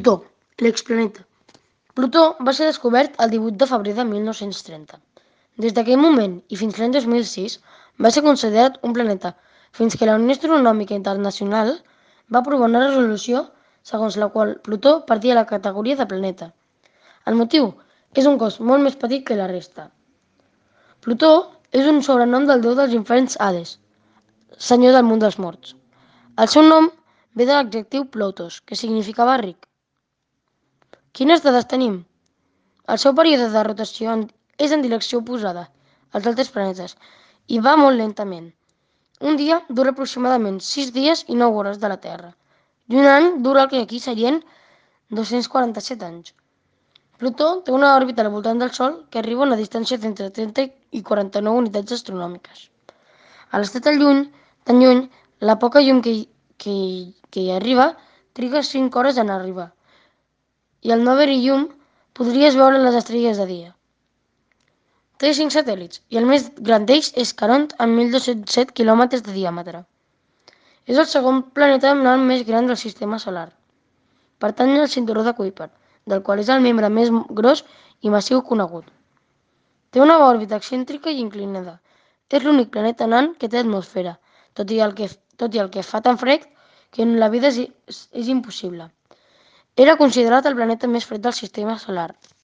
Plutó, l'explaneta. Plutó va ser descobert el 18 de febrer de 1930. Des d'aquell moment i fins l'any 2006 va ser considerat un planeta, fins que la Unió Astronòmica Internacional va aprovar una resolució segons la qual Plutó perdia la categoria de planeta. El motiu és un cos molt més petit que la resta. Plutó és un sobrenom del déu dels inferns Hades, senyor del món dels morts. El seu nom ve de l'adjectiu ploutos, que significava ric. Quines dades tenim? El seu període de rotació és en direcció oposada als altres planetes i va molt lentament. Un dia dura aproximadament 6 dies i 9 hores de la Terra, i un any dura el que aquí serien 247 anys. Plutó té una òrbita al voltant del Sol que arriba a una distància d'entre 30 i 49 unitats astronòmiques. Al estar tan lluny, la poca llum que hi arriba triga 5 hores en arribar, i al no haver-hi llum podries veure les estrelles de dia. Té 5 satèl·lits, i el més gran d'ells és Caront, amb 1.207 quilòmetres de diàmetre. És el segon planeta nan més gran del sistema solar. Pertany al cinturó de Kuiper, del qual és el membre més gros i massiu conegut. Té una òrbita excèntrica i inclinada. És l'únic planeta nan que té atmosfera, tot i el que fa tan fred que la vida és impossible. Era considerat el planeta més fred del sistema solar.